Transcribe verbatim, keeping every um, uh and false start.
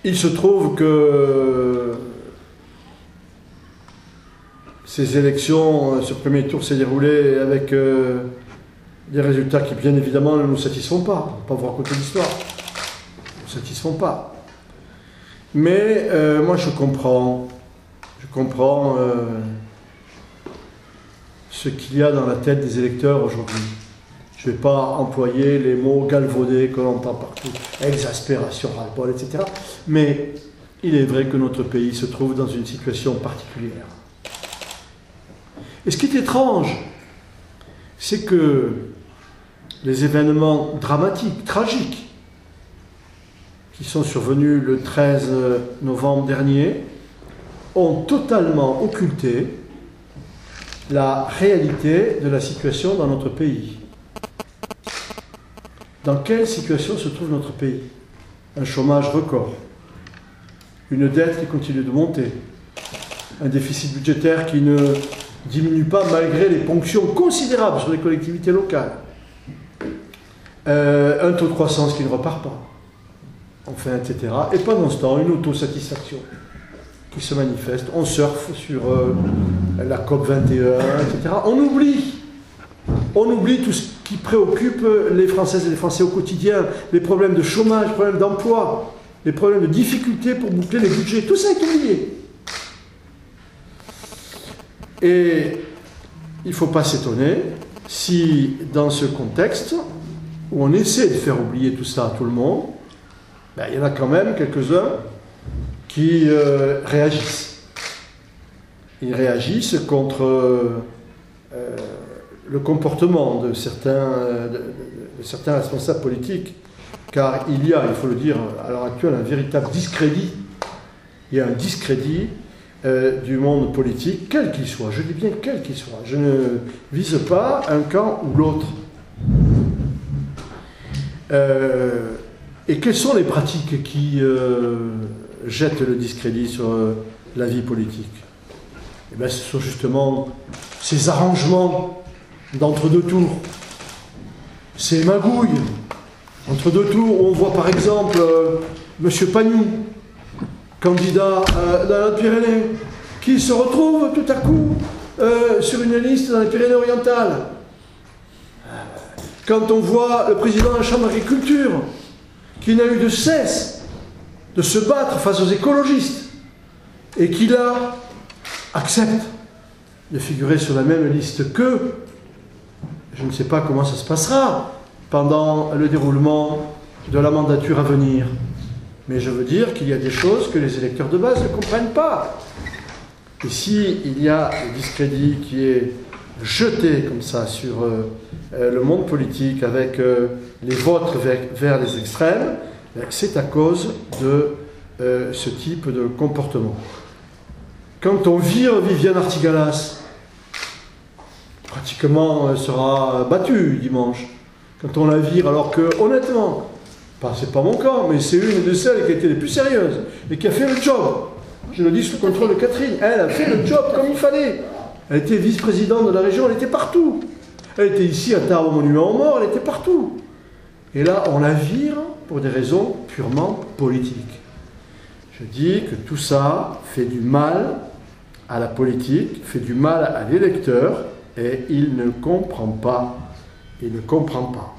il se trouve que ces élections, ce premier tour s'est déroulé avec euh, des résultats qui, bien évidemment, ne nous satisfont pas. On ne va pas vous raconter l'histoire. Ne nous satisfont pas. Mais euh, moi, je comprends. Je comprends euh, ce qu'il y a dans la tête des électeurs aujourd'hui. Je ne vais pas employer les mots galvaudés que l'on entend partout, exaspération, ras-le-bol, et cetera. Mais il est vrai que notre pays se trouve dans une situation particulière. Et ce qui est étrange, c'est que les événements dramatiques, tragiques, qui sont survenus le treize novembre dernier, ont totalement occulté la réalité de la situation dans notre pays. Dans quelle situation se trouve notre pays? Un chômage record, une dette qui continue de monter, un déficit budgétaire qui ne diminue pas malgré les ponctions considérables sur les collectivités locales, euh, un taux de croissance qui ne repart pas, enfin, et cetera. Et pendant ce temps, une autosatisfaction qui se manifeste. On surfe sur euh, la COP vingt et un, et cetera. On oublie, on oublie tout ce qui préoccupe les Françaises et les Français au quotidien, les problèmes de chômage, les problèmes d'emploi, les problèmes de difficultés pour boucler les budgets. Tout ça est oublié. Et il ne faut pas s'étonner si, dans ce contexte, où on essaie de faire oublier tout ça à tout le monde, ben, il y en a quand même quelques-uns qui euh, réagissent. Ils réagissent contre euh, euh, le comportement de certains, euh, de, de, de certains responsables politiques, car il y a, il faut le dire, à l'heure actuelle, un véritable discrédit. Il y a un discrédit euh, du monde politique, quel qu'il soit. Je dis bien quel qu'il soit. Je ne vise pas un camp ou l'autre. Euh, et quelles sont les pratiques qui euh, jettent le discrédit sur euh, la vie politique? Eh bien, ce sont justement ces arrangements d'entre-deux tours, ces magouilles entre deux tours, où on voit par exemple euh, M. Pagnou, candidat euh, dans les Pyrénées, qui se retrouve tout à coup euh, sur une liste dans les Pyrénées-Orientales. Quand on voit le président de la Chambre d'agriculture, qui n'a eu de cesse de se battre face aux écologistes, et qui là accepte de figurer sur la même liste qu'eux, je ne sais pas comment ça se passera pendant le déroulement de la mandature à venir. Mais je veux dire qu'il y a des choses que les électeurs de base ne comprennent pas. Et s'il y a le discrédit qui est jeté comme ça sur euh, le monde politique avec euh, les votes vers, vers les extrêmes, c'est à cause de euh, ce type de comportement. Quand on vire Viviane Artigalas, pratiquement elle sera battue dimanche. Quand on la vire, alors que, honnêtement, c'est pas mon cas, mais c'est une de celles qui a été les plus sérieuses et qui a fait le job. Je le dis sous le contrôle de Catherine. Elle a fait le job comme il fallait. Elle était vice-présidente de la région, elle était partout. Elle était ici à Tarbes au Monument aux Morts, elle était partout. Et là, on la vire pour des raisons purement politiques. Je dis que tout ça fait du mal à la politique, fait du mal à l'électeur, et il ne comprend pas. Il ne comprend pas.